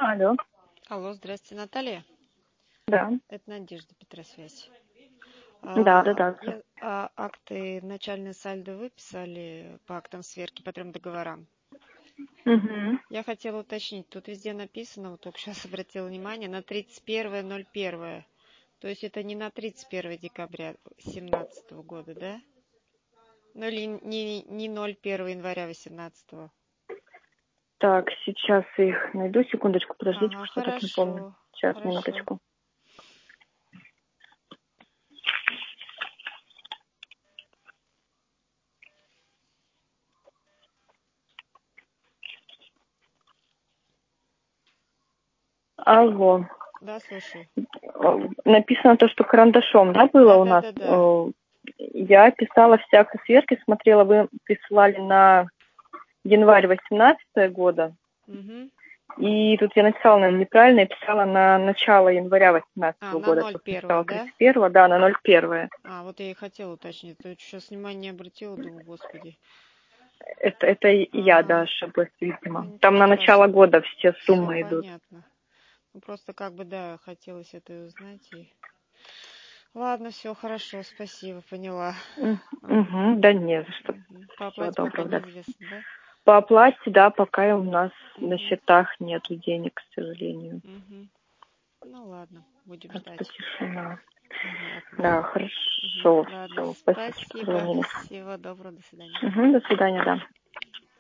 Алло, Алло, здравствуйте, Наталья. да, Это Надежда, Петросвязь. да. Акты начальной сальдо выписали по актам сверки по 3 договорам. Угу. Я хотела уточнить, тут везде написано, вот только сейчас обратила внимание, на 31.01. То есть это не на 31 декабря 2017 года, да? Ну или не 01 января 2018. Так, сейчас их найду, секундочку, подождите, Ага, что я так не помню. хорошо, Сейчас, хорошо. минуточку. Алло. Да, слушаю. Написано то, что карандашом, да, было у нас? Да. Я писала все акты сверки, смотрела, вы присылали на январь 18 года. Угу. И тут я написала, наверное, неправильно, я писала на начало января 18 На года. 01, Писала да? 31, да, на 01. Вот я и хотела уточнить. То сейчас внимание не обратила, думаю, господи. Это я, да, Ага. ошиблась, видимо. Ну, Там ничего на начало страшного. года все Все суммы идут. понятно. Ну, просто как бы, да, хотелось это и узнать. Ладно, все хорошо, спасибо, поняла. Ага. Угу, да не за что. По Всего оплате пока доброго, да. неизвестно, да? По оплате, да, пока у нас на Угу. счетах нету денег, к сожалению. Угу. Ну, ладно, будем Так что ждать. тишина. Понятно. Да, Угу. хорошо. Ладно, Все, спасибо, что спасибо. позвонили. Всего доброго, до свидания. Угу, до свидания, да.